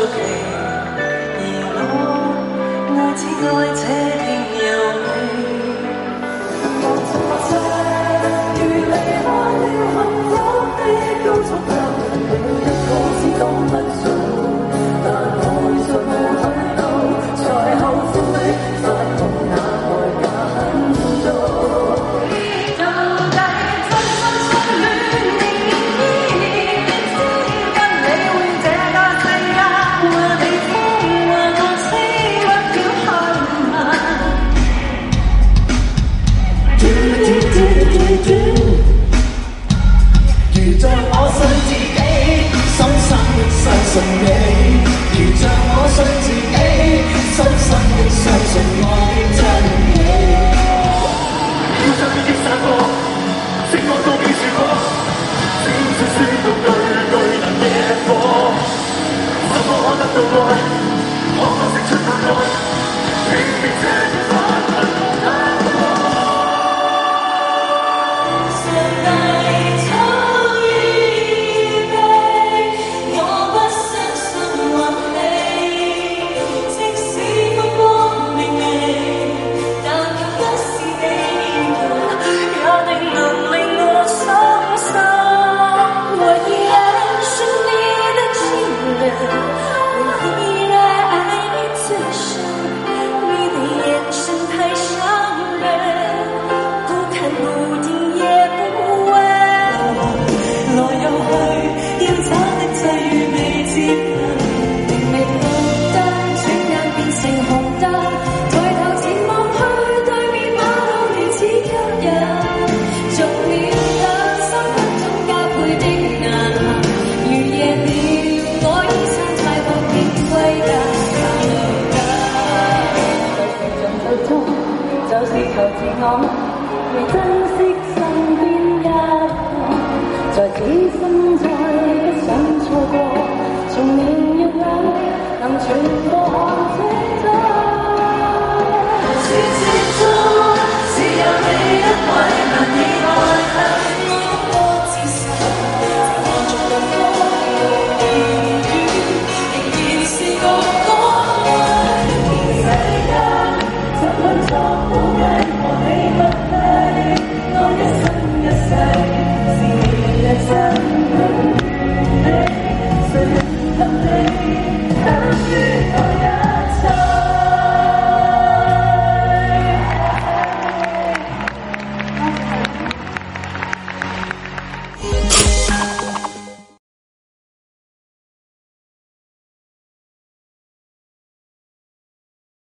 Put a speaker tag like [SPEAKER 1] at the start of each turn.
[SPEAKER 1] 期，而我愛只愛這片遊戲。我想如離開了幸福的高速站，你的我知當不做，但愛着我去到，才後悔發夢那代感動。如像我信自己，深深的相信你。如像我信自己，深深的相信愛的真理。要將呢啲散播，聖愛都變樹火，聲聲宣告句句能惹火。怎麼可得到愛？可否釋出愛？拼命這段發問難過。就是求自我，未珍惜身邊一個，在此生再不想錯過，從年月裏能全部看清。